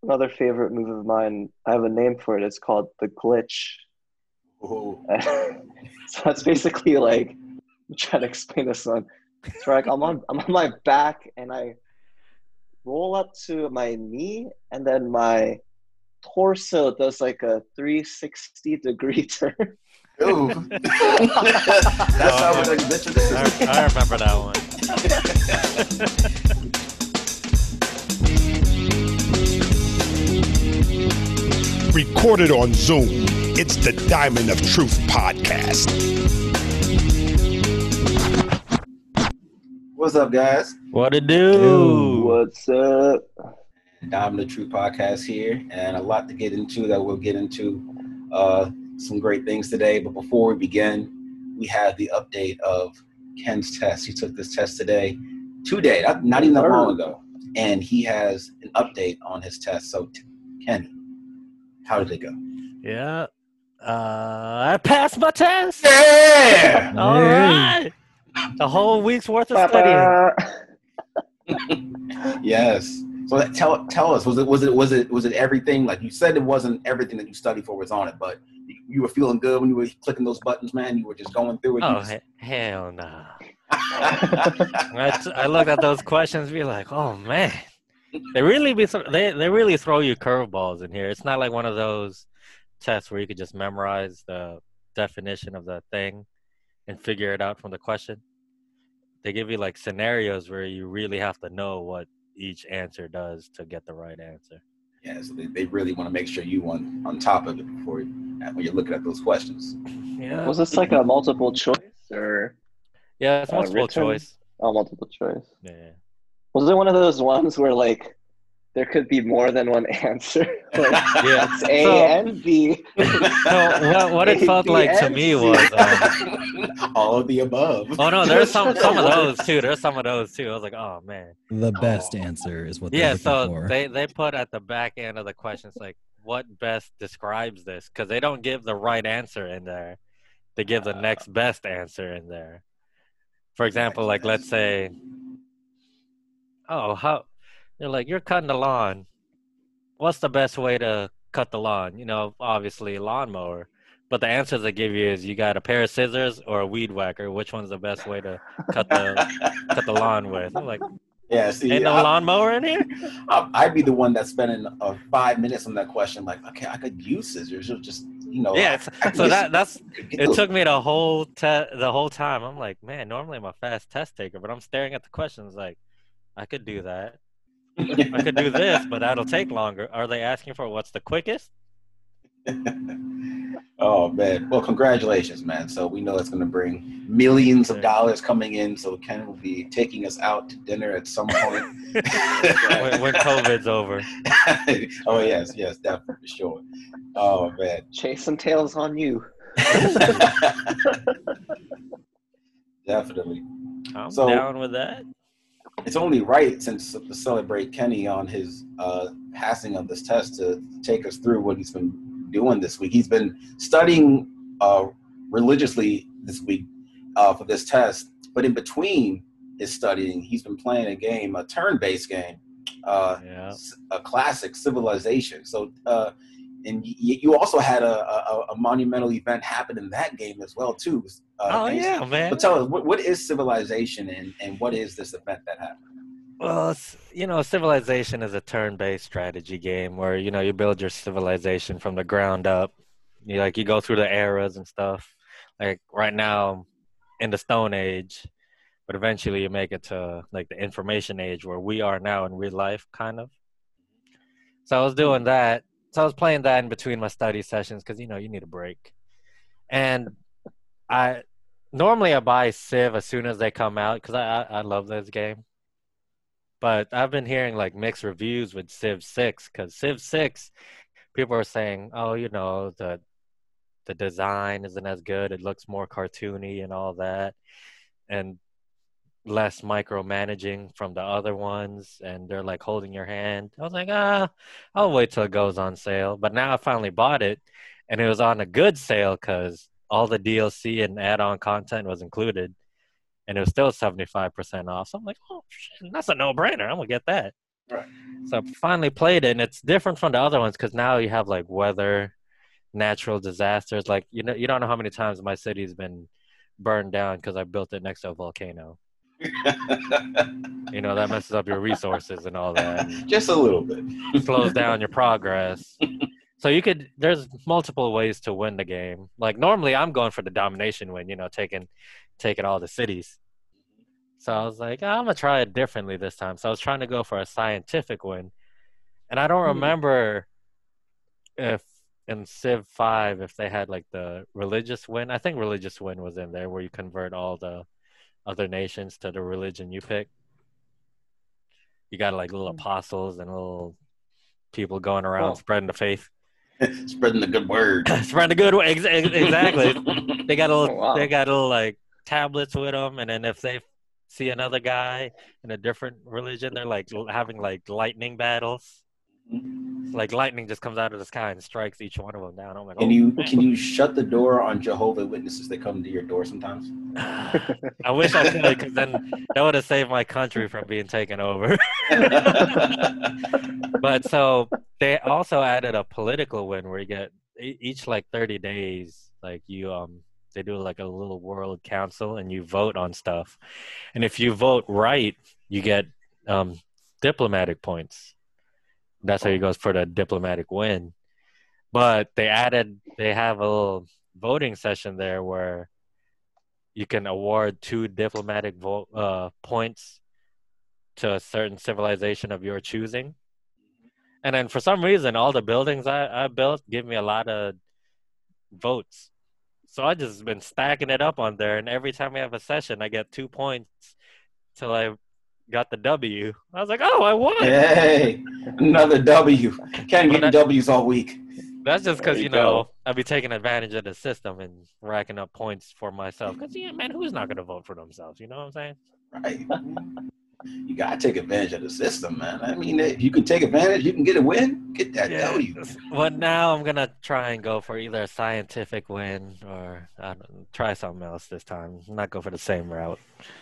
another favorite move of mine. I have a name for it. It's called the glitch. Oh, So it's basically like I'm trying to explain this one. It's where like I'm on my back and I roll up to my knee and then my torso does like a 360-degree turn. ooh. That sounds like a glitch of the system. I remember that one. Recorded on Zoom, it's the Diamond of Truth podcast. What's up, guys? What it do? What's up? Diamond of Truth podcast here, and a lot to get into that we'll get into. Some great things today, but before we begin, we have the update of Ken's test. He took this test today, not even that long ago, and he has an update on his test. So, Ken, how did it go? Yeah. I passed my test. Yeah! All right. The whole week's worth of studying. Yes. So tell us, was it everything? Like you said, it wasn't everything that you studied for was on it, but you were feeling good when you were clicking those buttons, man. You were just going through it. Oh, hell no. I looked at those questions and be like, oh, man. They really throw you curveballs in here. It's not like one of those tests where you could just memorize the definition of the thing and figure it out from the question. They give you like scenarios where you really have to know what each answer does to get the right answer. Yeah, so they really want to make sure you on top of it when you're looking at those questions. Yeah. Was this like a multiple choice or? Yeah, it's multiple written? choice. Oh, multiple choice. Yeah. Was it one of those ones where like there could be more than one answer? Like, Yeah. it's A and B. So what it felt like to me was all of the above. oh no, there's some of those too. There's some of those too. I was like, oh man. The best answer is what they're Yeah, looking so for. they put at the back end of the questions like what best describes this, because they don't give the right answer in there. They give the next best answer in there. For example, like let's say, they're like, you're cutting the lawn. What's the best way to cut the lawn? You know, obviously a lawnmower. But the answers they give you is you got a pair of scissors or a weed whacker. Which one's the best way to cut the lawn with? I'm like, yeah, see, ain't no lawnmower in here? I'd be the one that's spending 5 minutes on that question. Like, okay, I could use scissors. Or just, Yeah, so it took me the whole time. I'm like, man, normally I'm a fast test taker, but I'm staring at the questions like, I could do that. I could do this, but that'll take longer. Are they asking for what's the quickest? Oh man! Well, congratulations, man. So we know it's going to bring millions of dollars coming in. So Ken will be taking us out to dinner at some point when COVID's over. Oh yes, definitely for sure. Oh man, Chasing tails on you. Definitely. I'm down with that. It's only right, since to celebrate Kenny on his passing of this test, to take us through what he's been doing this week. He's been studying religiously this week for this test, but in between his studying, he's been playing a game, a turn-based game, a classic, Civilization. So, and you also had a monumental event happen in that game as well, too. Yeah, man. But tell us, what is Civilization and what is this event that happened? Well, Civilization is a turn-based strategy game where, you build your civilization from the ground up. You go through the eras and stuff. Like right now in the Stone Age, but eventually you make it to like the Information Age where we are now in real life, kind of. So I was doing that. So I was playing that in between my study sessions because, you need a break. And I buy Civ as soon as they come out because I love this game. But I've been hearing like mixed reviews with Civ 6 because Civ 6, people are saying, oh, the design isn't as good. It looks more cartoony and all that. And less micromanaging from the other ones, and they're like holding your hand. I was like, I'll wait till it goes on sale. But now I finally bought it, and it was on a good sale because all the DLC and add-on content was included, and it was still 75% off. So I'm like, oh, shit, that's a no-brainer. I'm gonna get that. Right. So I finally played it, and it's different from the other ones because now you have like weather, natural disasters. Like you don't know how many times my city's been burned down because I built it next to a volcano. That messes up your resources and all that. And Just a little bit. slows down your progress. So there's multiple ways to win the game. Like normally I'm going for the domination win, taking all the cities. So I was like, I'm going to try it differently this time. So I was trying to go for a scientific win. And I don't remember if in Civ 5, if they had like the religious win. I think religious win was in there where you convert all the other nations to the religion you pick. You got like little apostles and little people going around spreading the faith. Spreading the good word. Spreading the good word. Exactly. They got little like tablets with them, and then if they see another guy in a different religion, they're like having like lightning battles. Like lightning just comes out of the sky and strikes each one of them down. I'm like, can you shut the door on Jehovah's Witnesses that come to your door sometimes? I wish I could, because then that would have saved my country from being taken over. But so they also added a political win where you get each like 30 days, like they do like a little world council and you vote on stuff, and if you vote right, you get diplomatic points. That's how you go for the diplomatic win. But they have a little voting session there where you can award 2 diplomatic points to a certain civilization of your choosing. And then for some reason, all the buildings I built give me a lot of votes. So I just been stacking it up on there. And every time we have a session, I get 2 points till I got the W. I was like, oh, I won. Hey, another W. Can't get W's all week. That's just because, I'll be taking advantage of the system and racking up points for myself. Because, man, who's not going to vote for themselves? You know what I'm saying? Right. You got to take advantage of the system, man. I mean, if you can take advantage, you can get a win, get that W. Well, now I'm going to try and go for either a scientific win or try something else this time. Not go for the same route.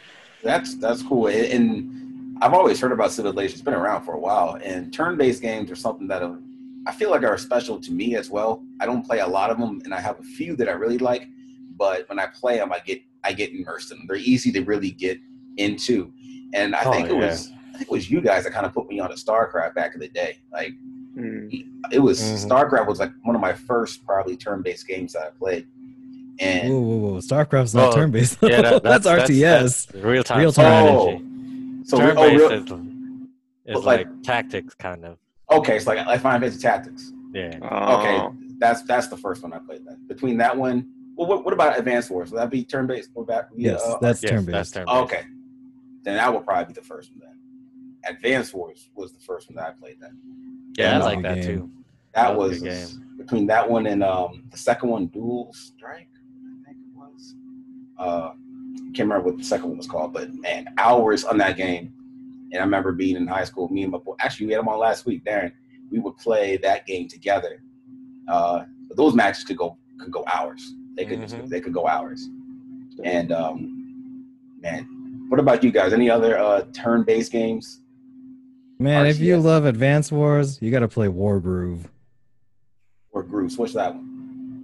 That's cool. And I've always heard about Civilization. It's been around for a while. And turn-based games are something that I feel like are special to me as well. I don't play a lot of them, and I have a few that I really like. But when I play them, I get immersed in them. They're easy to really get into. And I think it was you guys that kind of put me on to StarCraft back in the day. Like it was StarCraft was like one of my first probably turn-based games that I played. And whoa. StarCraft's not turn-based. Yeah, that's RTS. That's real-time strategy. So turn-based is like tactics, kind of. Okay, it's like Final Fantasy Tactics. Yeah. Okay, that's the first one I played. That between that one, well, what about Advance Wars? Would that be turn-based? Yes, that's turn-based. Okay, then that would probably be the first one. Then Advance Wars was the first one that I played. Then. Yeah, I like that too. That was between that one and the second one, Dual Strike. Can't remember what the second one was called, but man, hours on that game. And I remember being in high school, me and my boy, actually we had him on last week, Darren. We would play that game together. But those matches could go hours. They could go hours. And man, what about you guys? Any other turn-based games? Man, if you love Advance Wars, you got to play Wargroove. Wargroove. What's that one?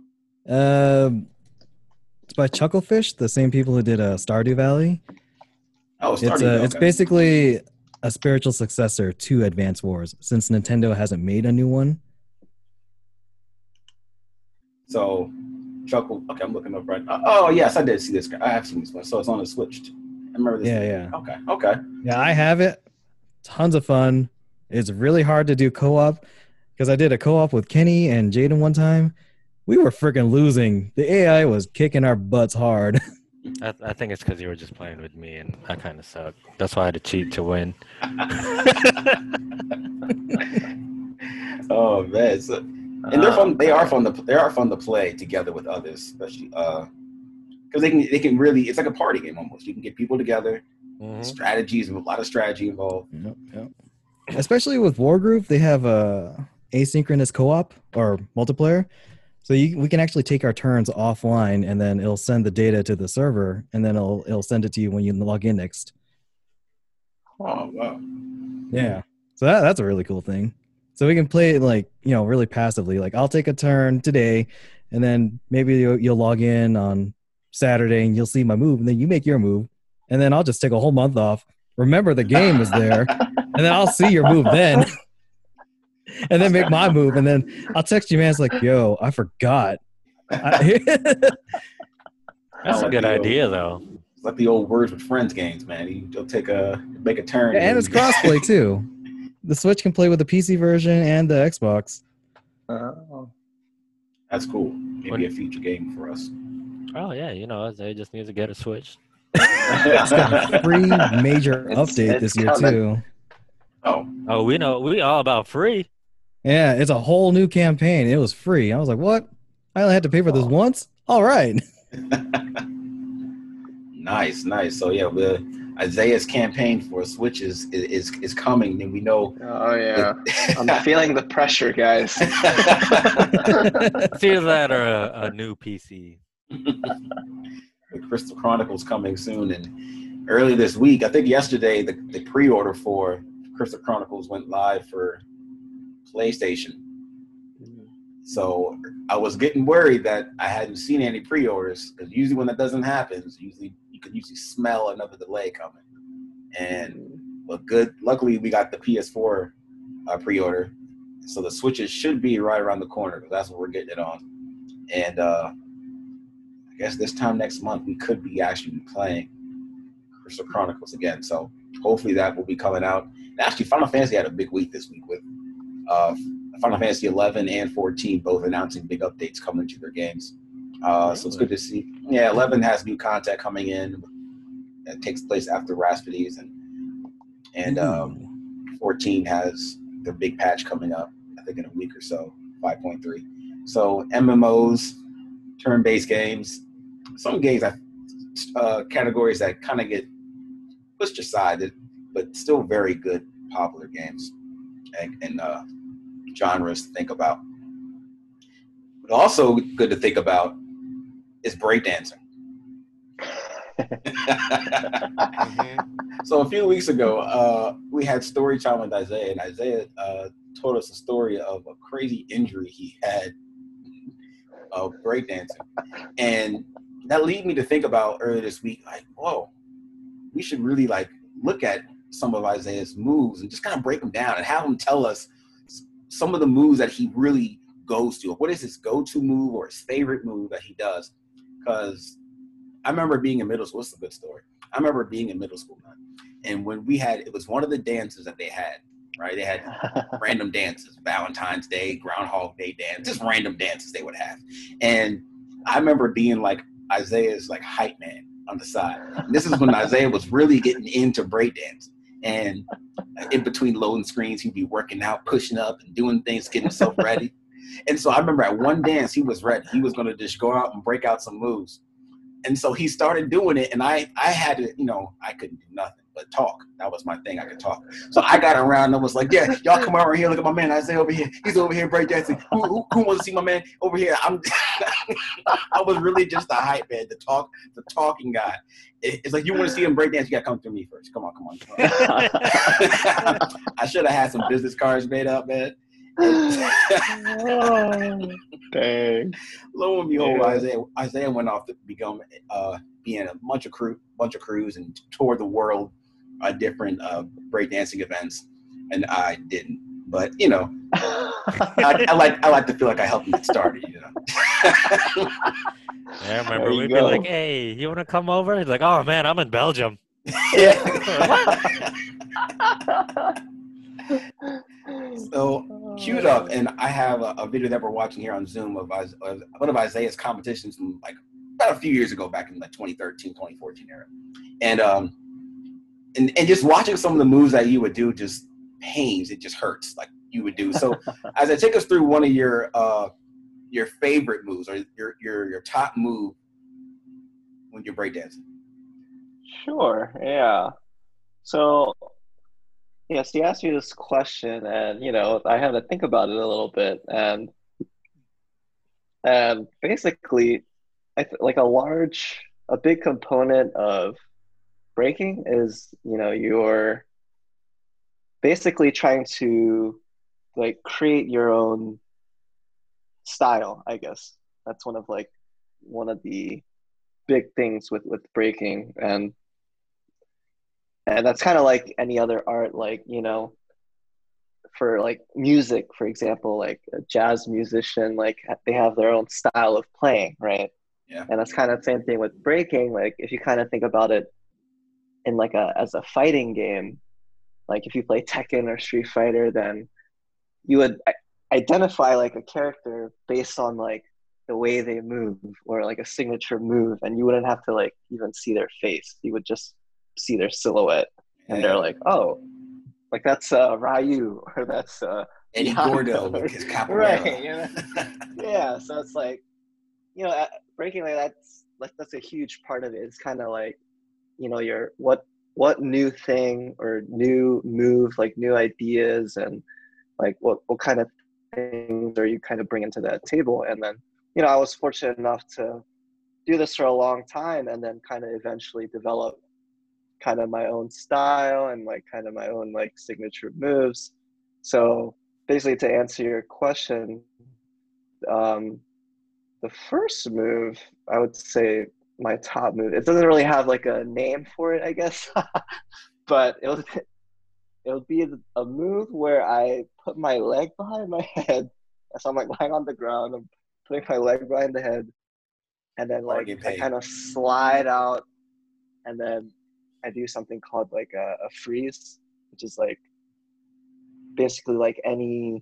It's by Chucklefish, the same people who did Stardew Valley. Oh, Stardew Valley. It's basically a spiritual successor to Advance Wars, since Nintendo hasn't made a new one. So, okay, I'm looking up right now. Oh, yes, I did see this. I have seen this one. So it's on the Switch. I remember this. Yeah. Okay. Yeah, I have it. Tons of fun. It's really hard to do co-op because I did a co-op with Kenny and Jaden one time. We were freaking losing. The AI was kicking our butts hard. I think it's because you were just playing with me, and I kind of suck. That's why I had to cheat to win. Oh man, and they're fun. They are fun to play together with others, especially because they can really. It's like a party game almost. You can get people together. Strategies, a lot of strategy involved. Yep. Especially with Wargroove, they have asynchronous co-op or multiplayer. So we can actually take our turns offline, and then it'll send the data to the server, and then it'll send it to you when you log in next. Oh wow! Yeah, So that's a really cool thing. So we can play it like, really passively. Like I'll take a turn today, and then maybe you'll log in on Saturday and you'll see my move, and then you make your move, and then I'll just take a whole month off. Remember the game is there, and then I'll see your move then, and then make my move, and then I'll text you, man. It's like, yo, I forgot. That's a good idea, though. It's like the old Words with Friends games, man. You'll make a turn. And it's crossplay too. The Switch can play with the PC version and the Xbox. Oh. That's cool. Maybe a future game for us. Oh yeah, they just need to get a Switch. It's got a free major update this year too. Oh, we know. We all about free. Yeah, it's a whole new campaign. It was free. I was like, what? I only had to pay for this once? All right. Nice. So yeah, Isaiah's campaign for Switch is coming, and we know. Oh yeah, I'm feeling the pressure, guys. It's either that or a new PC. The Crystal Chronicles coming soon, and early this week, I think yesterday, the pre-order for Crystal Chronicles went live for PlayStation. So I was getting worried that I hadn't seen any pre-orders, because usually when that doesn't happen, you can usually smell another delay coming. And luckily we got the PS4 pre-order, so the Switches should be right around the corner, because that's what we're getting it on. And I guess this time next month we could be actually playing Crystal Chronicles again. So hopefully that will be coming out. And actually, Final Fantasy had a big week this week with Final Fantasy 11 and 14 both announcing big updates coming to their games. So it's good to see. Yeah, 11 has new content coming in that takes place after Raspides, and 14 has their big patch coming up, I think in a week or so, 5.3. So MMOs, turn-based games, some games categories that kind of get pushed aside, but still very good, popular games and genres to think about. But also good to think about is breakdancing. So a few weeks ago, we had story time with Isaiah, and Isaiah told us a story of a crazy injury he had of breakdancing. And that led me to think about earlier this week, like, whoa, we should really look at some of Isaiah's moves and just kind of break them down and have him tell us some of the moves that he really goes to. What is his go-to move or his favorite move that he does? Because I remember being in middle school. This is a good story. I remember being in middle school, man. And when it was one of the dances that they had, right? They had random dances, Valentine's Day, Groundhog Day dance, just random dances they would have. And I remember being Isaiah's hype man on the side. And this is when Isaiah was really getting into breakdance. And in between loading screens, he'd be working out, pushing up and doing things, getting himself ready. And so I remember at one dance, he was ready. He was going to just go out and break out some moves. And so he started doing it, and I had to, I couldn't do nothing but talk. That was my thing. I could talk. So I got around and was like, yeah, y'all come over here. Look at my man Isaiah over here. He's over here breakdancing. Who wants to see my man over here? I was really just a hype man, the talking guy. It's like, you want to see him breakdance, you got to come through me first. Come on. I should have had some business cards made up, man. Oh, dang. Lo and behold, Isaiah went off to become be in a bunch of crews and toured the world at different breakdancing events, and I didn't. But I like to feel like I helped him get started. Yeah, I remember we'd be like, "Hey, you want to come over?" He's like, "Oh man, I'm in Belgium." Yeah. So queued up, and I have a video that we're watching here on Zoom of one of Isaiah's competitions from about a few years ago, back in 2013, 2014 era. And just watching some of the moves that you would do just pains, it just hurts like you would do. So as I take us through one of your favorite moves or your top move when you're breakdancing. Sure, yeah. So yes, you asked me this question, and I had to think about it a little bit, and basically, a big component of breaking is your basically trying to like create your own style, I guess. That's one of the big things with breaking, and that's kind of like any other art, like, you know, for like music, for example, like a jazz musician, like they have their own style of playing, right? Yeah. And that's kind of the same thing with breaking. Like if you kind of think about it in like as a fighting game, like if you play Tekken or Street Fighter, then you would identify like a character based on like the way they move or like a signature move, and you wouldn't have to like even see their face. You would just see their silhouette, and they're like, oh, like that's Ryu, or that's Eddie Gordo with his capoeira. Right, you know? Yeah, so it's like, you know, breaking, like that's a huge part of it. It's kind of like, you know, your what new thing or new move, like new ideas, and like what kind of things are you kind of bringing to that table. And then, you know, I was fortunate enough to do this for a long time, and then kind of eventually develop kind of my own style and like kind of my own like signature moves. So basically, to answer your question, the first move, I would say my top move, it doesn't really have like a name for it, I guess, but it would be a move where I put my leg behind my head. So I'm like lying on the ground, I'm putting my leg behind the head, and then like I kind of slide out, and then I do something called like a freeze, which is like basically like any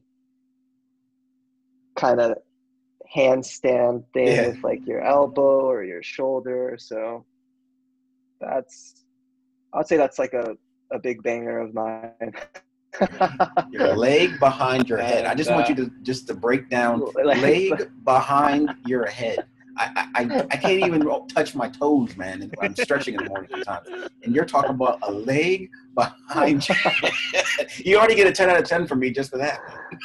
kind of handstand thing with like your elbow or your shoulder. So I'd say that's like a big banger of mine. Your leg behind your head. I just want you to break down leg behind your head. I can't even touch my toes, man. I'm stretching in the morning sometimes. And you're talking about a leg behind your head. You already get a 10 out of 10 from me just for that.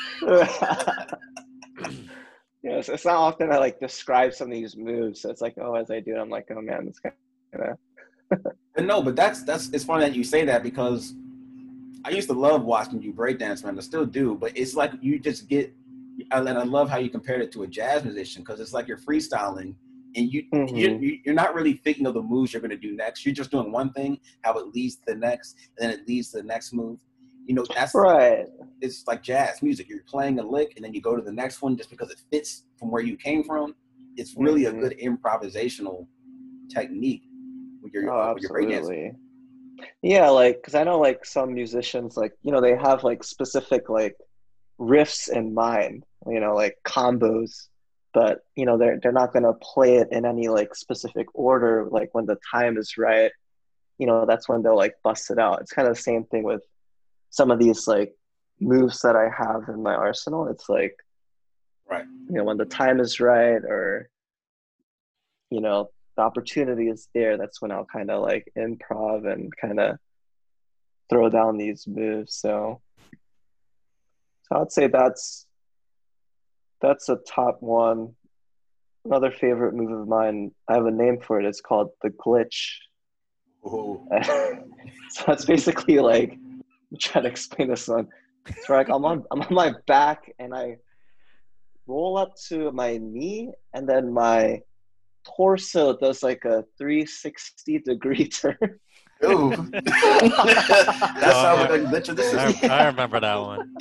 Yes, it's not often I like describe some of these moves. So it's like, oh, as I do it, I'm like, oh man, it's kind of. But no, but that's it's funny that you say that, because I used to love watching you breakdance, man. I still do, but it's like you just get. And I love how you compared it to a jazz musician, because it's like you're freestyling, and you're not really thinking of the moves you're going to do next. You're just doing one thing, how it leads to the next, and then it leads to the next move. You know, that's right. It's like jazz music. You're playing a lick, and then you go to the next one just because it fits from where you came from. It's really a good improvisational technique with your breakdancing. Yeah, like, because I know like some musicians, like, you know, they have like specific like riffs in mind, you know, like combos, but you know they're not going to play it in any like specific order. Like when the time is right, you know, that's when they'll like bust it out. It's kind of the same thing with some of these like moves that I have in my arsenal. It's like, right, you know, when the time is right, or you know, the opportunity is there, that's when I'll kind of like improv and kind of throw down these moves. So I'd say that's a top one. Another favorite move of mine, I have a name for it. It's called the glitch. So that's basically like, I'm trying to explain this one. So like I'm on my back, and I roll up to my knee, and then my torso does like a 360-degree turn. Ooh. That sounds like a glitch of the I remember that one.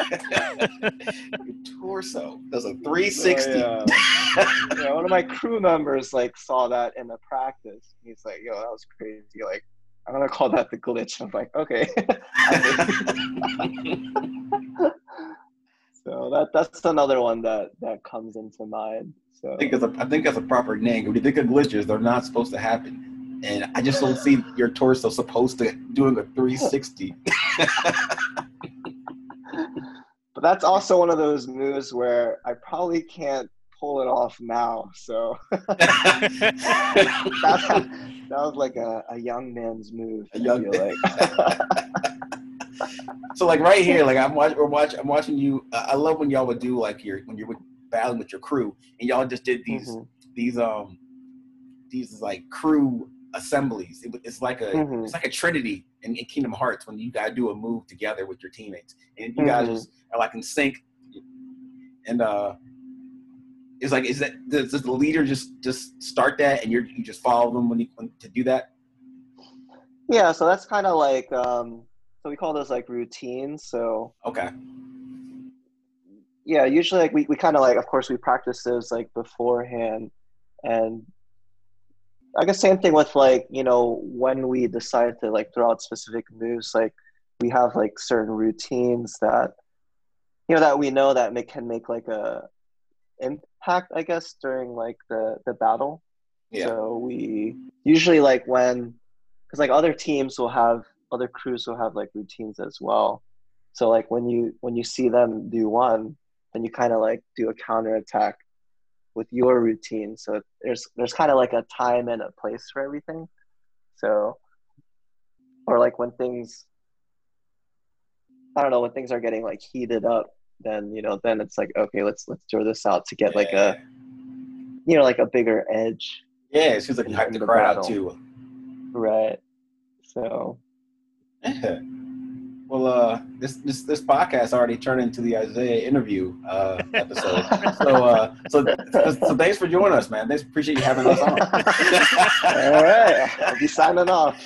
Your torso does a 360. Yeah, one of my crew members like saw that in the practice. He's like, yo, that was crazy. Like, I'm gonna call that the glitch. I'm like, okay. So that's another one that comes into mind. So I think that's a proper name. When you think of glitches, they're not supposed to happen. And I just don't see your torso supposed to doing a 360. But that's also one of those moves where I probably can't pull it off now. So that was like a young man's move. Like. So like right here, like I'm watching you. I love when y'all would do like when you're battling with your crew, and y'all just did these like crew assemblies. It's like a trinity in Kingdom Hearts when you gotta do a move together with your teammates, and you guys just are like in sync. And it's like, does the leader just start that, and you just follow them when to do that? Yeah, so that's kind of like so we call those like routines. So okay. Yeah, usually like we kind of like, of course we practice those like beforehand, and I guess same thing with like, you know, when we decide to like throw out specific moves, like we have like certain routines that, you know, that we know that can make like a impact, I guess, during like the battle. Yeah. So we usually like because like other crews will have like routines as well. So like when you see them do one, then you kind of like do a counterattack with your routine. So there's kind of like a time and a place for everything. So, or like when things are getting like heated up, then, you know, then it's like, okay, let's throw this out to get like a, you know, like a bigger edge. Yeah, it seems like you hype the crowd out too. Right. So. Yeah. Well, this podcast already turned into the Isaiah interview episode. So thanks for joining us, man. Thanks, appreciate you having us on. All right, I'll be signing off.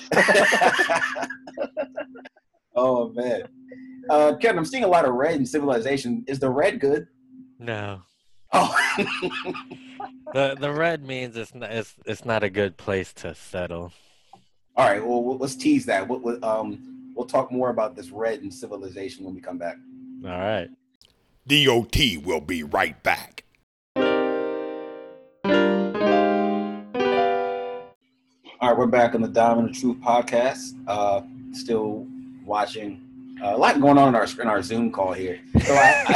Oh man, Kevin, I'm seeing a lot of red in Civilization. Is the red good? No. Oh. The red means it's not a good place to settle. All right. Well, let's tease that. We'll talk more about this red in Civilization when we come back. All right. DOT will be right back. All right, we're back on the Diamond of Truth podcast. Still watching. A lot going on in our Zoom call here. So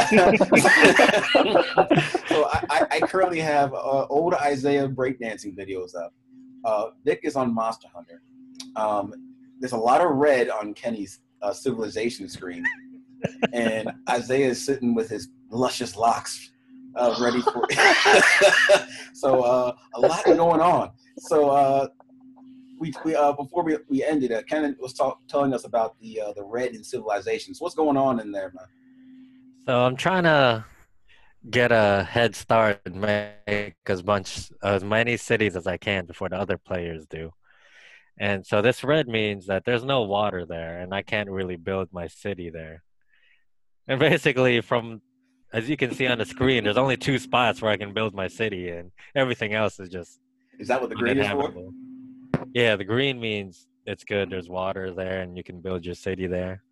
I currently have old Isaiah breakdancing videos up. Vic is on Monster Hunter. There's a lot of red on Kenny's Civilization screen, and Isaiah is sitting with his luscious locks ready for it. So a lot going on. So we before we ended, Ken was telling us about the red in Civilization. So what's going on in there, man? So I'm trying to get a head start and make as many cities as I can before the other players do. And so this red means that there's no water there, and I can't really build my city there. And basically, as you can see on the screen, there's only 2 spots where I can build my city, and everything else is just Is that what the green is for? Yeah, the green means it's good. There's water there, and you can build your city there.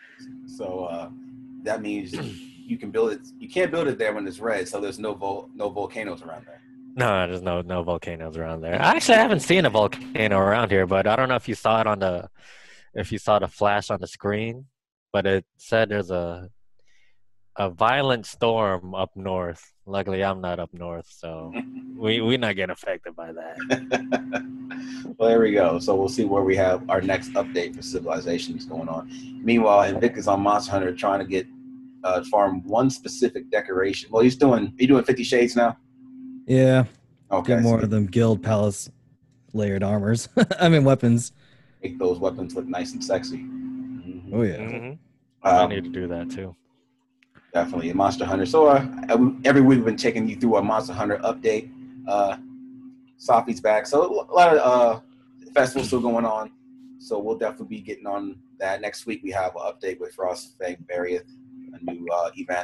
So that means you can build it. You can't build it there when it's red, so there's no volcanoes around there. No, there's no volcanoes around there. Actually, I haven't seen a volcano around here, but I don't know if you saw it if you saw the flash on the screen, but it said there's a violent storm up north. Luckily, I'm not up north, so we not get affected by that. Well, there we go. So we'll see where we have our next update for Civilizations going on. Meanwhile, Vic is on Monster Hunter trying to get farm one specific decoration. Well, are you doing 50 Shades now? Yeah. Okay. Get more of them Guild Palace layered armors. I mean, weapons. Make those weapons look nice and sexy. Mm-hmm. Oh, yeah. Mm-hmm. I need to do that, too. Definitely. Monster Hunter. So every week we've been taking you through a Monster Hunter update. Sophie's back. So a lot of festivals still going on. So we'll definitely be getting on that. Next week we have an update with Frostfang Barrieth, a new event.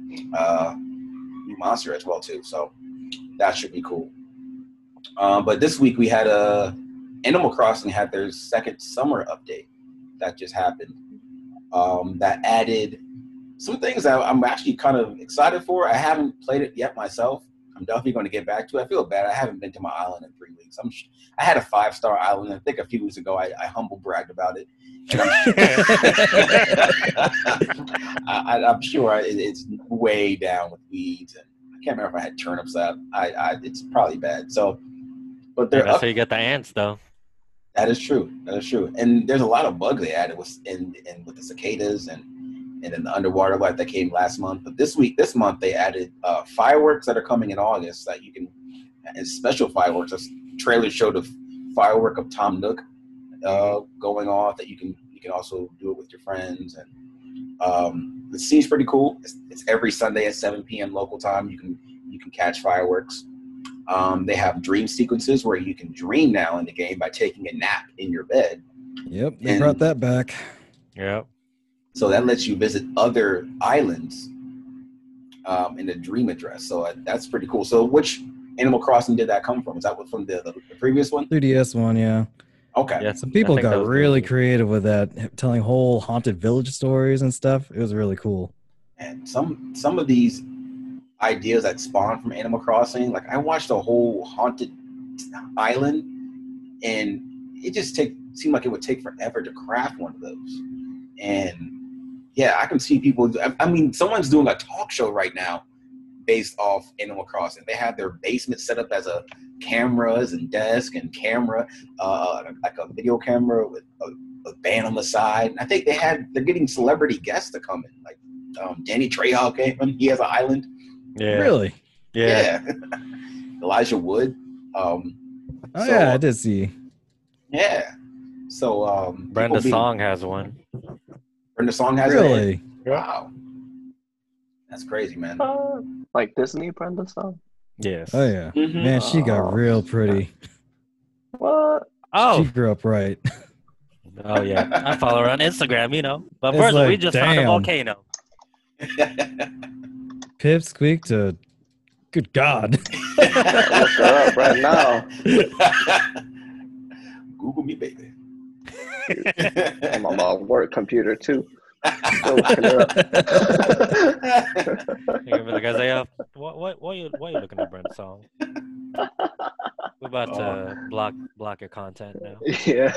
New monster as well, too. So that should be cool. But this week we had Animal Crossing had their second summer update that just happened. That added some things that I'm actually kind of excited for. I haven't played it yet myself. I'm definitely going to get back to it. I feel bad. I haven't been to my island in 3 weeks. I had a 5-star island. I think a few weeks ago I humble bragged about it. And I'm sure it's way down with weeds, and I can't remember if I had turnips out. It's probably bad. So, but That's how you get the ants, though. That is true. And there's a lot of bugs they added with the cicadas and in the underwater life that came last month. But this month they added fireworks that are coming in August that you can, and special fireworks. A trailer showed of firework of Tom Nook going off that you can also do it with your friends, and the scene's pretty cool. It's every Sunday at 7 p.m. local time. You can catch fireworks. They have dream sequences where you can dream now in the game by taking a nap in your bed. Yep, they brought that back. Yep. So that lets you visit other islands in a dream address. So that's pretty cool. So which Animal Crossing did that come from? Is that from the previous one? 3DS one, yeah. Okay. Yeah, Some people I think that got was really the- creative with that, telling whole haunted village stories and stuff. It was really cool. And some of these ideas that spawn from Animal Crossing, like I watched a whole haunted island, and it just seemed like it would take forever to craft one of those. And yeah, I can see people. I mean, someone's doing a talk show right now based off Animal Crossing. They have their basement set up as a cameras and desk and camera, like a video camera with a band on the side. And I think they're getting celebrity guests to come in, like Danny Trejo came in. He has an island. Yeah. Really? Yeah. Elijah Wood. Oh, yeah, I did see. Yeah. So Brenda Song has one. Brenda Song has Really? it. Wow. That's crazy, man. Like Disney Brenda song. Yes. Oh, yeah. Mhm. Man, she got real pretty. What? Oh. She grew up right. Oh yeah. I follow her on Instagram, you know. But It's first, like, we just found a damn. volcano. Pipsqueak to, good God. Look her up right now. Google me, baby. I'm on my work computer too. Still looking her up. You're gonna be like, Isaiah, what are you looking at Brenda Song? We're about to block your content now. Yeah.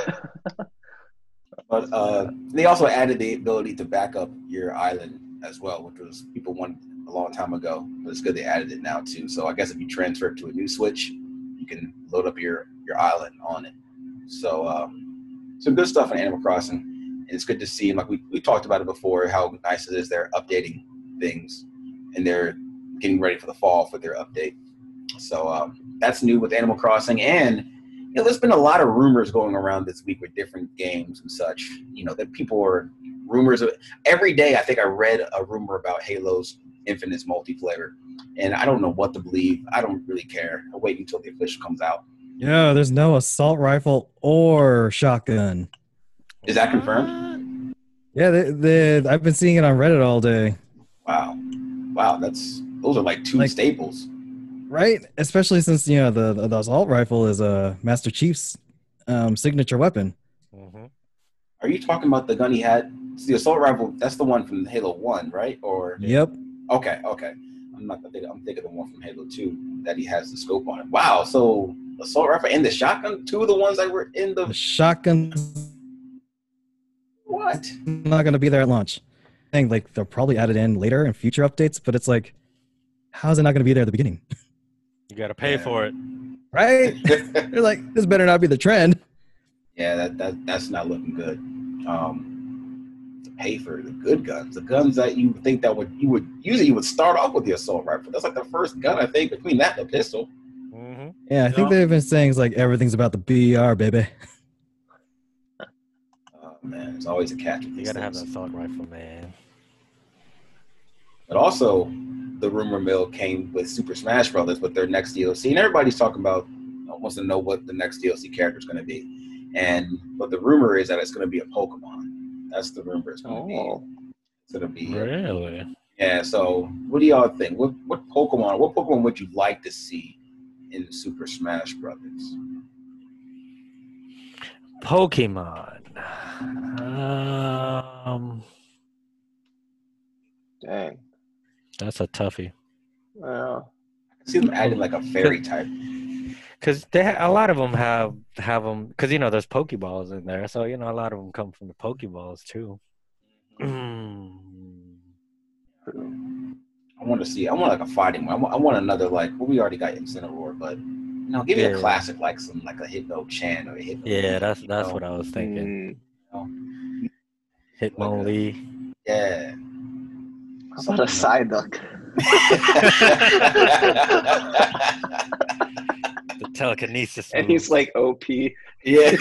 But they also added the ability to back up your island as well, which was people wanted a long time ago. But it's good they added it now too. So I guess if you transfer it to a new Switch, you can load up your island on it. So some good stuff in Animal Crossing. And it's good to see, like we talked about it before, how nice it is they're updating things and they're getting ready for the fall for their update. So that's new with Animal Crossing. And you know, there's been a lot of rumors going around this week with different games and such. You know, that people are rumors of every day. I think I read a rumor about Halo's Infinite's multiplayer, and I don't know what to believe. I don't really care. I'll wait until the official comes out. Yo, there's no assault rifle or shotgun. Is that confirmed? Yeah, I've been seeing it on Reddit all day. Wow, those are like two staples. Right? Especially since, you know, the assault rifle is a Master Chief's signature weapon. Mm-hmm. Are you talking about the gun he had? It's the assault rifle. That's the one from Halo 1, right? Or Yep. Okay. I'm thinking the one from Halo 2 that he has the scope on it. Wow. So assault rifle and the shotgun, two of the ones that were in The the shotgun's what? not going to be there at launch. I think like they'll probably add it in later in future updates, but it's like, how is it not going to be there at the beginning? You gotta pay for it. Right? They're like, this better not be the trend. Yeah, that's not looking good. To pay for the good guns, the guns that you think that you would start off with the assault rifle. That's like the first gun, I think, between that and a pistol. Mm-hmm. Yeah, I think they've been saying it's like everything's about the BR, baby. Oh man, it's always a catch with You these gotta have things. an assault rifle, man. But also, the rumor mill came with Super Smash Brothers with their next DLC, and everybody's talking about, wants to know what the next DLC character is going to be. But the rumor is that it's going to be a Pokemon. That's the rumor. It's going to be. It's going to be. Really? Yeah. So, what do y'all think? What Pokemon would you like to see in Super Smash Brothers? Pokemon. Dang. That's a toughie. Yeah. I see them adding like a fairy type. Because a lot of them have them. Because, you know, there's Pokeballs in there. So, you know, a lot of them come from the Pokeballs, too. I want like a fighting one. I want another, like, well, we already got Incineroar, but, you know, give me a classic, like a Hypno-Chan or a Hypno. Yeah, that's what I was thinking. Hitmonlee. Yeah. How about a Psyduck? The telekinesis. and he's moves. like OP. Yeah.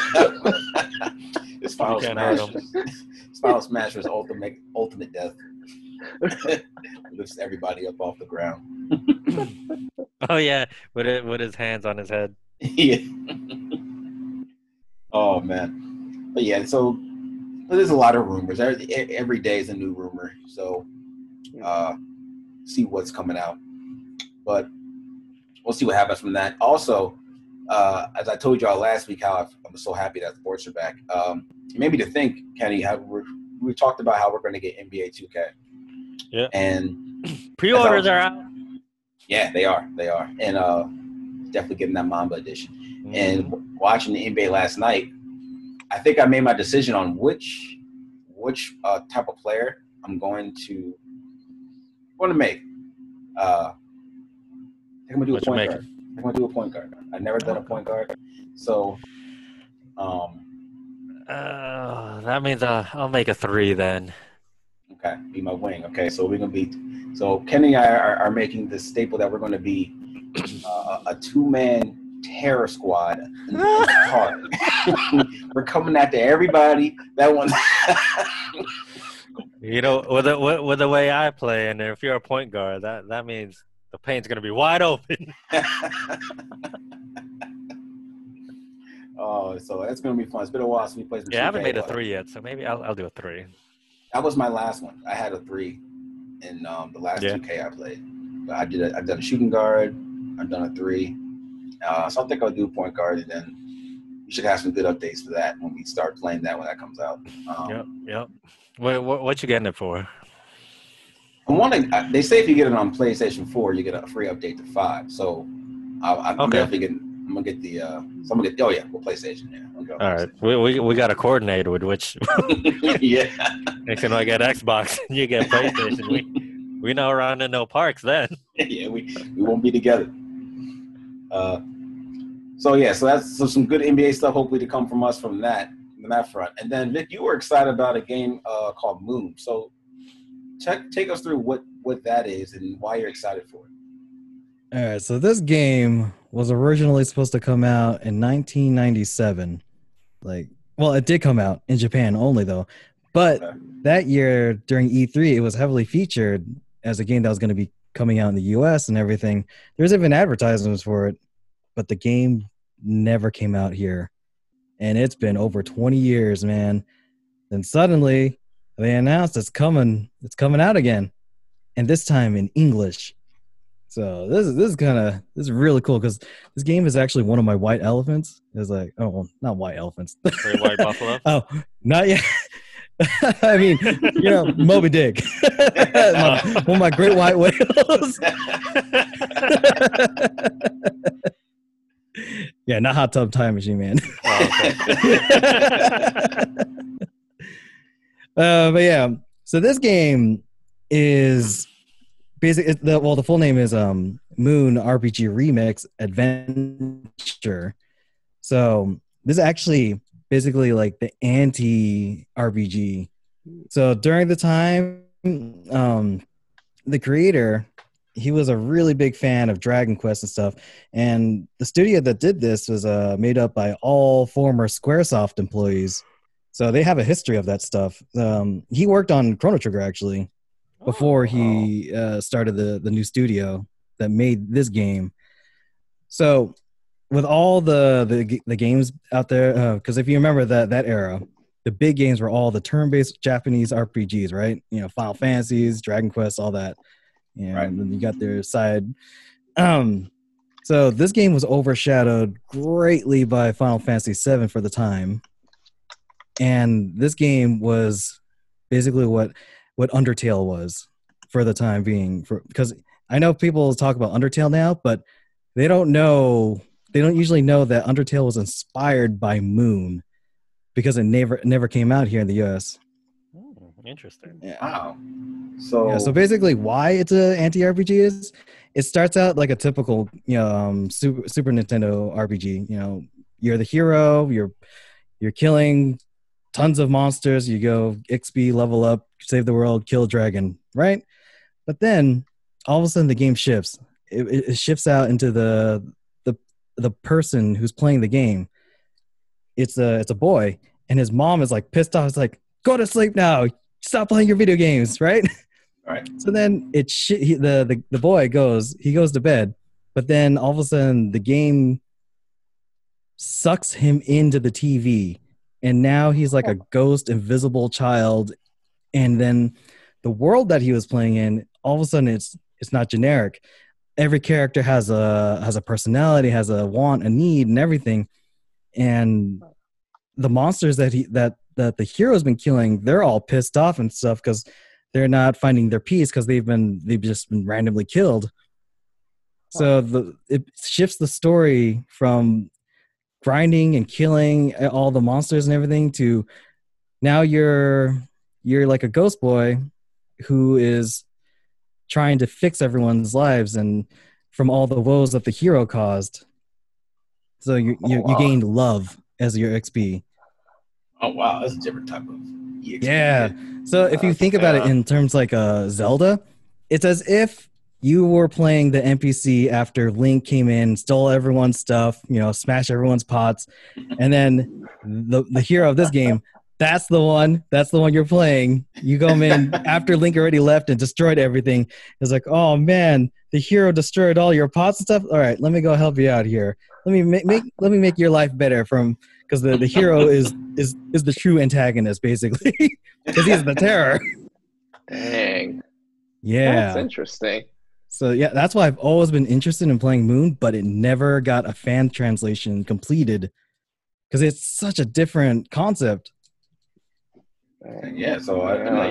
His final You can't hurt smash. His final smash was ultimate death. Lifts everybody up off the ground. Oh yeah, with his hands on his head. Yeah. Oh man. But yeah, so there's a lot of rumors. Every day is a new rumor. So see what's coming out. But we'll see what happens from that. Also, as I told y'all last week, how I'm so happy that sports are back. It made me to think, Kenny, how we talked about how we're going to get NBA 2K. Yeah. And Pre-orders are out. yeah, they are. And definitely getting that Mamba edition. Mm-hmm. And watching the NBA last night, I think I made my decision on which type of player I'm going to make. I think I'm gonna do a point guard. I'm gonna do a point guard. I've never done a point guard, so that means I'll make a 3 then. okay, be my wing. Okay, so we're gonna be. So Kenny and I are making this staple that we're gonna be a 2-man terror squad in the park. We're coming after everybody. That one. You know, with the way I play, and if you're a point guard, that means the paint's gonna be wide open. Oh, so that's gonna be fun. It's been a while since we played some. Yeah, I haven't 2K, made a but 3 yet, so maybe I'll do a 3. That was my last one. I had a 3 in the last 2K I played. But I've done a shooting guard. I've done a 3. So I think I'll do point guard, and then we should have some good updates for that when we start playing that when that comes out. Yep. What you getting it for? I'm wondering. They say if you get it on PlayStation 4, you get a free update to 5. So I'm definitely getting. I'm gonna get the. So I'm gonna get. Oh yeah, well PlayStation. Yeah. All right, we got to coordinate with which. Yeah. Next time I get Xbox, and you get PlayStation. We know around in no parks then. Yeah, we won't be together. So that's some good NBA stuff hopefully to come from us from that front. And then Vic, you were excited about a game called Moon. So take us through what that is and why you're excited for it. All right, so this game was originally supposed to come out in 1997. It did come out in Japan only though. But that year during E3, it was heavily featured as a game that was going to be coming out in the US and everything. There's even advertisements for it, but the game never came out here. And it's been over 20 years, man. Then suddenly they announced it's coming out again. And this time in English. So this is really cool because this game is actually one of my white elephants. It's like, oh, not white elephants. Or white buffalo? Oh, not yet. I mean, Moby Dick. One of my great white whales. Yeah, not Hot Tub Time Machine, man. Oh, okay. But yeah, so this game is basically the full name is Moon RPG Remix Adventure. So this is actually basically like the anti-RPG. So during the time, the creator, he was a really big fan of Dragon Quest and stuff. And the studio that did this was made up by all former Squaresoft employees. So they have a history of that stuff. He worked on Chrono Trigger, actually, before he started the new studio that made this game. So with all the games out there, because if you remember that era, the big games were all the turn-based Japanese RPGs, right? Final Fantasies, Dragon Quest, all that. Right. And then you got their side. So this game was overshadowed greatly by Final Fantasy VII for the time. And this game was basically what Undertale was for the time being. Because I know people talk about Undertale now, but they don't usually know that Undertale was inspired by Moon because it never came out here in the US. Interesting. Yeah. Wow. So basically why it's an anti-RPG is it starts out like a typical Super Nintendo RPG. You're the hero, you're killing tons of monsters, you go XP, level up, save the world, kill a dragon, right? But then all of a sudden the game shifts. It shifts out into the the person who's playing the game, it's a boy, and his mom is like pissed off. It's like, go to sleep now. Stop playing your video games, right? All right. So then the boy goes to bed, but then all of a sudden the game sucks him into the TV, and now he's like a ghost, invisible child. And then the world that he was playing in, all of a sudden it's not generic. Every character has a personality, has a want, a need, and everything. And the monsters that the hero's been killing, they're all pissed off and stuff because they're not finding their peace because they've just been randomly killed. So it shifts the story from grinding and killing all the monsters and everything to now you're like a ghost boy who is trying to fix everyone's lives and from all the woes that the hero caused. So you gained love as your XP. Oh wow, that's a different type of EXP. Yeah. So if you think about it in terms like Zelda, it's as if you were playing the NPC after Link came in, stole everyone's stuff, smashed everyone's pots, and then the hero of this game, that's the one you're playing. You come in after Link already left and destroyed everything. It's like, oh man, the hero destroyed all your pots and stuff. All right, let me go help you out here. Let me make your life better because the hero is the true antagonist basically because he's the terror. Dang. Yeah. That's interesting. So yeah, that's why I've always been interested in playing Moon, but it never got a fan translation completed because it's such a different concept. Yeah, so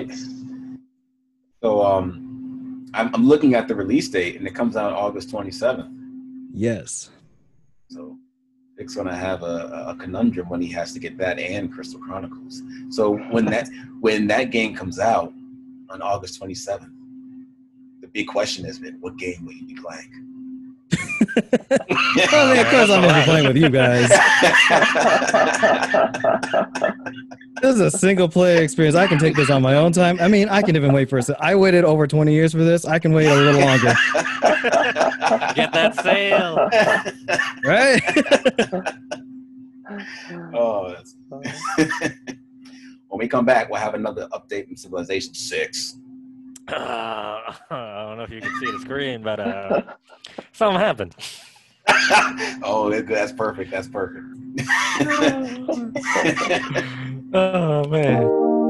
I'm looking at the release date and it comes out August 27th. Yes. So Vic's gonna have a conundrum when he has to get that and Crystal Chronicles. So when that game comes out on August 27th, the big question is, what game will you be playing? I mean, of course I'm gonna be playing with you guys. This is a single player experience. I can take this on my own time. I mean, I can even wait for it. I waited over 20 years for this. I can wait a little longer. Get that sale. Right? Oh, that's... When we come back, we'll have another update from Civilization 6. I don't know if you can see the screen, but something happened. Oh, that's perfect. That's perfect. Oh, man.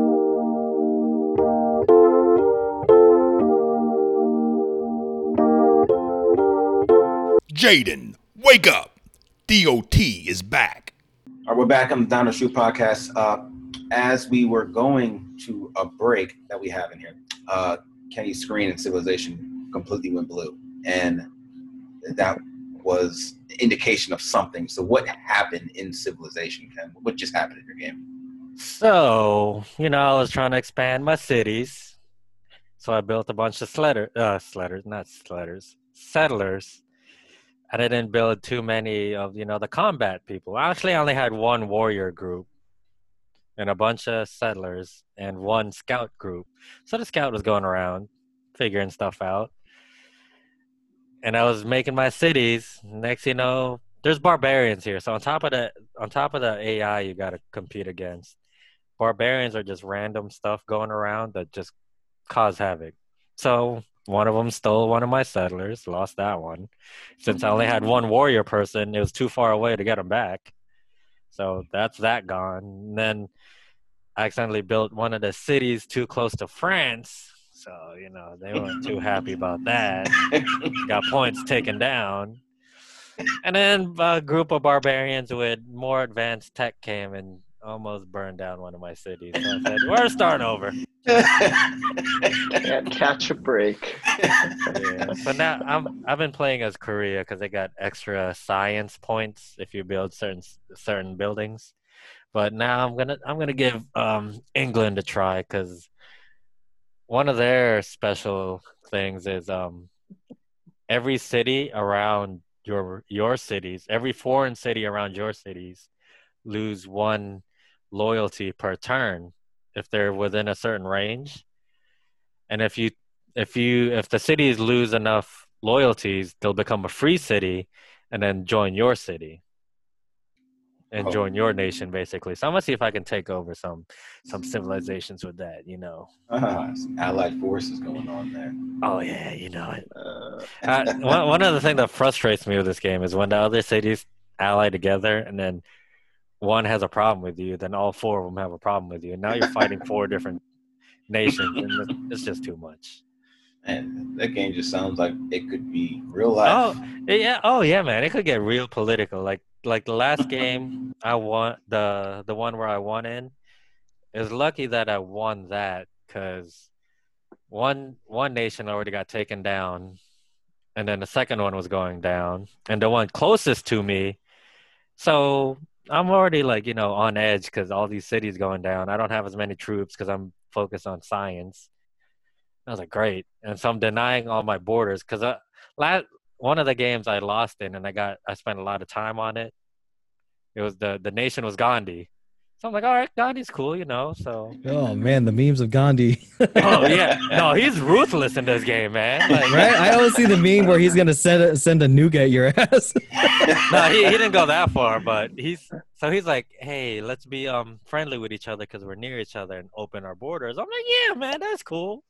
Jaden, wake up. DOT is back. All right, we're back on the Down the Shoe podcast. As we were going to a break that we have in here, Kenny's screen in Civilization completely went blue. And that was an indication of something. So what happened in Civilization, Ken? What just happened in your game? So, I was trying to expand my cities. So I built a bunch of settlers. I didn't build too many of, the combat people. Actually, I only had one warrior group and a bunch of settlers and one scout group. So the scout was going around figuring stuff out. And I was making my cities. Next, there's barbarians here. So on top of the AI you got to compete against, barbarians are just random stuff going around that just cause havoc. So one of them stole one of my settlers, lost that one. Since I only had one warrior person, it was too far away to get him back. So that's that gone. And then I accidentally built one of the cities too close to France. So, they weren't too happy about that. Got points taken down. And then a group of barbarians with more advanced tech came and almost burned down one of my cities. So I said, we're starting over. Can't catch a break. Yeah. So now I've been playing as Korea because they got extra science points if you build certain buildings. But now I'm gonna give England a try because one of their special things is every city around your cities, every foreign city around your cities, lose one loyalty per turn if they're within a certain range. And if the cities lose enough loyalties, they'll become a free city, and then join your city and join your nation, basically. So I'm gonna see if I can take over some civilizations with that. Some allied forces going on there. Oh yeah, it. One of the things that frustrates me with this game is when the other cities ally together, and then one has a problem with you, then all four of them have a problem with you, and now you're fighting four different nations, and it's just too much. And that game just sounds like it could be real life. Oh yeah, man, it could get real political. Like the last game I won, the one where I won in, it was lucky that I won that because one nation already got taken down, and then the second one was going down, and the one closest to me. So I'm already on edge because all these cities going down. I don't have as many troops because I'm focused on science. I was like, great. And so I'm denying all my borders because one of the games I lost in, and I spent a lot of time on it. It was the nation was Gandhi. So I'm like, all right, Gandhi's cool, so. Oh, man, the memes of Gandhi. Oh, yeah. No, he's ruthless in this game, man. Right? I always see the meme where he's going to send a nuke at your ass. No, he didn't go that far, but he's like, hey, let's be friendly with each other because we're near each other and open our borders. I'm like, yeah, man, that's cool.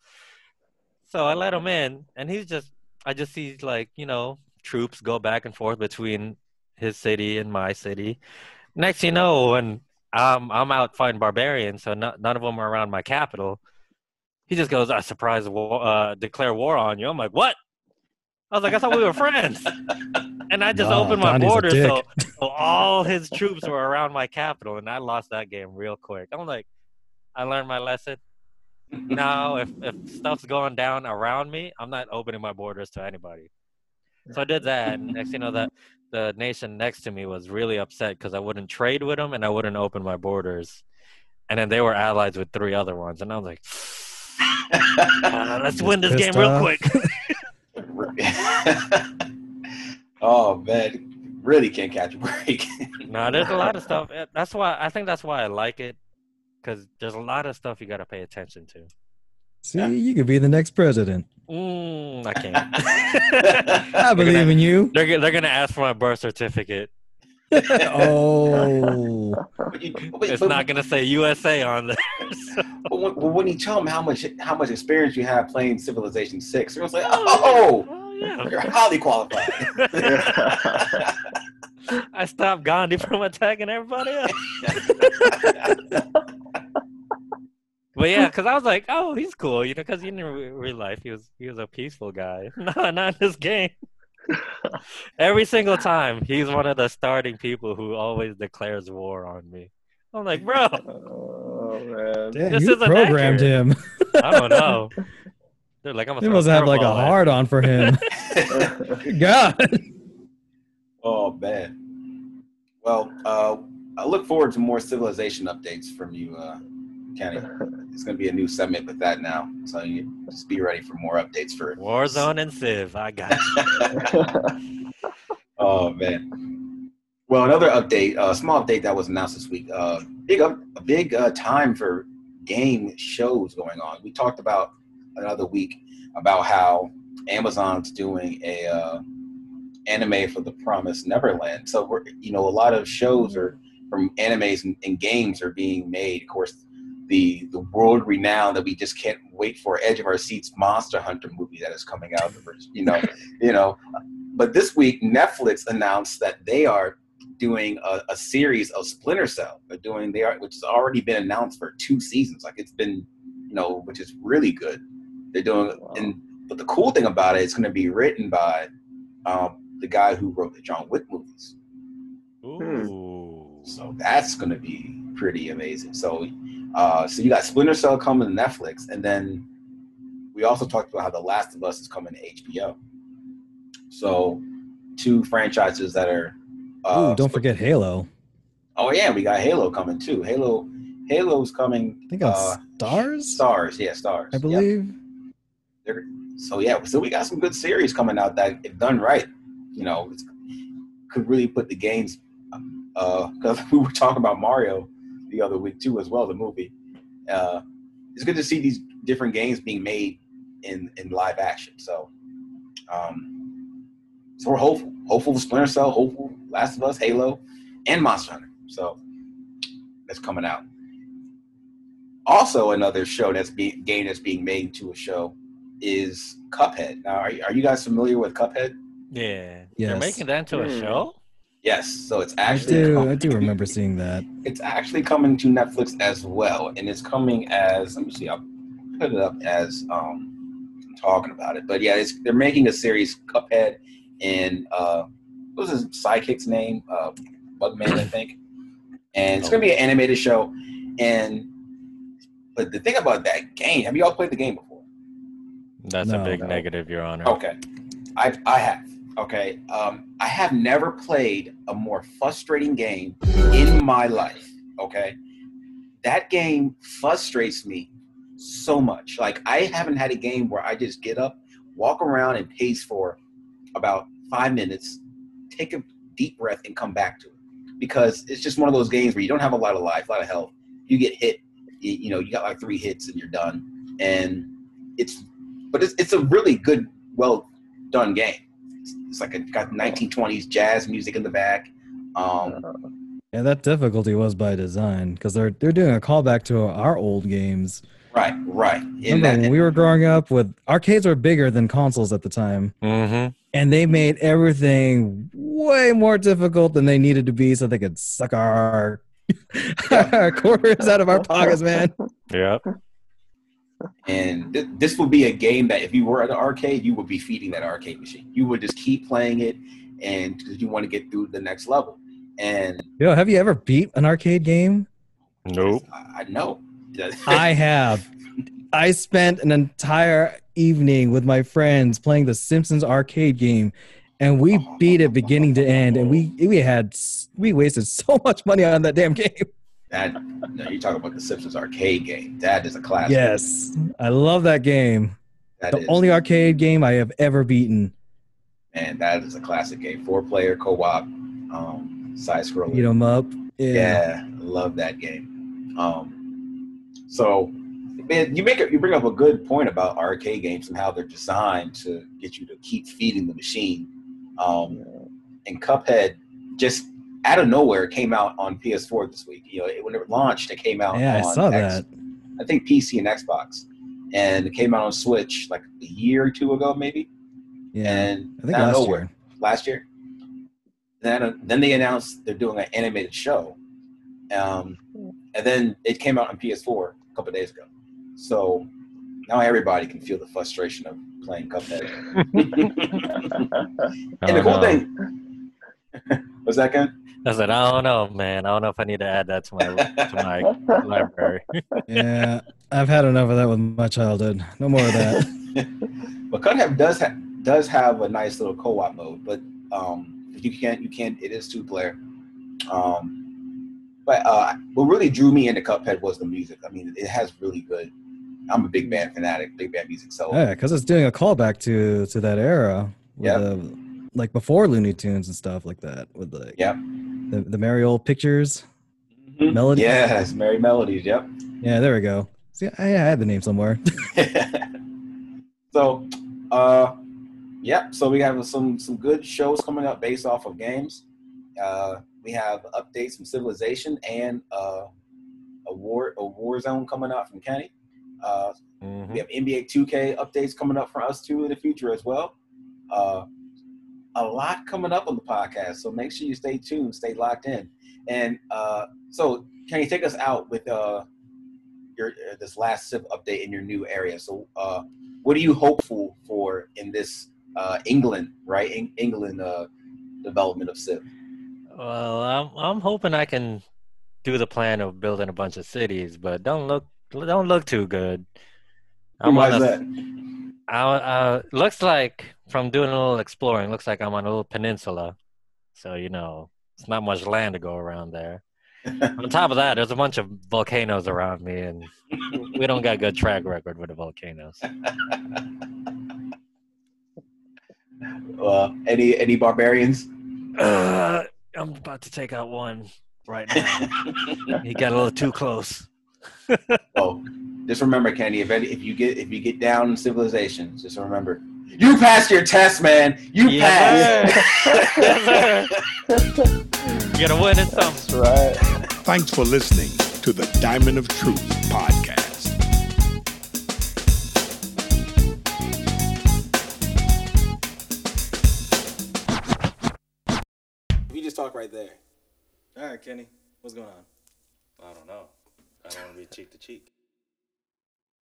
So I let him in, and I just see troops go back and forth between his city and my city. Next thing you know, when I'm out fighting barbarians, so none of them are around my capital, he just goes, I declare war on you. I'm like, what? I was like, I thought we were friends. And I just opened my borders, so all his troops were around my capital, and I lost that game real quick. I'm like, I learned my lesson. Now, if stuff's going down around me, I'm not opening my borders to anybody. So I did that, and next thing you know, that the nation next to me was really upset because I wouldn't trade with them and I wouldn't open my borders. And then they were allies with 3 other ones, and I was like, let's win this game real quick. Oh man, really can't catch a break. No, there's a lot of stuff. I think that's why I like it, because there's a lot of stuff you got to pay attention to. See, you could be the next president. I can't. I believe in you. They're gonna ask for my birth certificate. Oh, it's not gonna say USA on there. So. But when you tell them how much experience you have playing Civilization 6, they're like, yeah. You're highly qualified. I stopped Gandhi from attacking everybody else. But yeah, because I was like, oh, he's cool, because in real life he was a peaceful guy. No, not in this game. Every single time, he's one of the starting people who always declares war on me. I'm like, bro, man. Damn, this you isn't programmed accurate. him. I don't know. They're like, I'm gonna. You must have like a hard on for him. God. Oh man. Well, I look forward to more Civilization updates from you, Kenny. It's going to be a new segment with that now, so you just be ready for more updates for Warzone and Civ. I got you. Oh man. Well, another update, a small update that was announced this week. A big time for game shows going on. We talked about another week about how Amazon's doing a anime for The Promised Neverland. So we're, a lot of shows are from animes and games are being made. Of course, the world renowned that we just can't wait for, Edge of Our Seats Monster Hunter movie that is coming out. But this week Netflix announced that they are doing a series of Splinter Cell. Which has already been announced for 2 seasons. Like it's been, which is really good. They're doing, but the cool thing about it, it's going to be written by the guy who wrote the John Wick movies. Ooh. So that's going to be pretty amazing. So you got Splinter Cell coming to Netflix, and then we also talked about how The Last of Us is coming to HBO. So 2 franchises that are. Don't forget Halo. Oh yeah, we got Halo coming too. Halo's coming. I think on Stars. Stars, yeah, Stars. I believe. Yep. So we got some good series coming out that, if done right, could really put the games. Because we were talking about Mario the other week too, as well, the movie. It's good to see these different games being made in live action. So So we're hopeful. Hopeful for Splinter Cell, hopeful Last of Us, Halo, and Monster Hunter. So that's coming out. Also, another show game that's being made into a show is Cuphead. Now, are you guys familiar with Cuphead? Yeah. Yes. They're making that into a show? Yes. So it's I actually do remember seeing that. it's actually coming to Netflix as well, and it's coming as, let me see, I'll put it up as I'm talking about it. But yeah, they're making a series, Cuphead, and what was his sidekick's name? Bugman, I think. And it's gonna be an animated show. But the thing about that game, have you all played the game before? That's a big negative, Your Honor. Okay, I have. Okay, I have never played a more frustrating game in my life. Okay, that game frustrates me so much. Like, I haven't had a game where I just get up, walk around, and pace for about 5 minutes, take a deep breath, and come back to it. Because it's just one of those games where you don't have a lot of life, a lot of health. You get hit, you got like 3 hits and you're done. And it's a really good, well done game. It's like got 1920s jazz music in the back. Yeah, that difficulty was by design because they're doing a callback to our old games. Right. Remember when we were growing up, with arcades were bigger than consoles at the time, and they made everything way more difficult than they needed to be, so they could suck our quarters out of our pockets, man. Yep. And this would be a game that if you were at an arcade, you would be feeding that arcade machine. You would just keep playing it, and because you want to get through the next level. And have you ever beat an arcade game? Nope. I know. I have. I spent an entire evening with my friends playing the Simpsons arcade game, and we beat it beginning to end, and we wasted so much money on that damn game. No, you're talking about the Simpsons arcade game. That is a classic. Yes, I love that game. The only arcade game I have ever beaten. And that is a classic game. 4-player co-op, side scroller. Beat 'em up. Yeah, I love that game. So, man, you bring up a good point about arcade games and how they're designed to get you to keep feeding the machine. And Cuphead just out of nowhere came out on PS4 this week. When it launched, it came out. Yeah, on I saw that. I think PC and Xbox, and it came out on Switch like a year or two ago, maybe. Yeah, and I think last year. Then they announced they're doing an animated show, and then it came out on PS4 a couple of days ago. So now everybody can feel the frustration of playing Cuphead. And the cool thing, what's that, Ken? I said, I don't know, man. I don't know if I need to add that to my library. Yeah, I've had enough of that with my childhood. No more of that. But Cuphead does have a nice little co-op mode, but you can. It is 2-player. But what really drew me into Cuphead was the music. I mean, it has really good. I'm a big band fanatic, big band music. So yeah, because it's doing a callback to that era. Yeah. Like before Looney Tunes and stuff like that, with the merry old pictures, melodies. Yes, merry melodies. Yep. Yeah, there we go. See, I had the name somewhere. So, so we have some good shows coming up based off of games. We have updates from Civilization and a Warzone coming out from Kenny. We have NBA 2K updates coming up for us too in the future as well. A lot coming up on the podcast, so make sure you stay tuned, stay locked in. And so, can you take us out with your this last Civ update in your new area? So, what are you hopeful for in this England, right? England development of Civ? Well, I'm hoping I can do the plan of building a bunch of cities, but don't look too good. Why is that? Looks like, from doing a little exploring, looks like I'm on a little peninsula. So, it's not much land to go around there. On top of that, there's a bunch of volcanoes around me, and we don't got a good track record with the volcanoes. Any barbarians? I'm about to take out one right now. He got a little too close. Oh, just remember, Kenny, if you get down in Civilization, just remember, You passed your test, man. You Yes, passed. Yes, sir. You gotta win in some. That's right. Thanks for listening to the Diamond of Truth podcast. We just talk right there. All right, Kenny, what's going on? I don't know. I don't want to be cheek to cheek.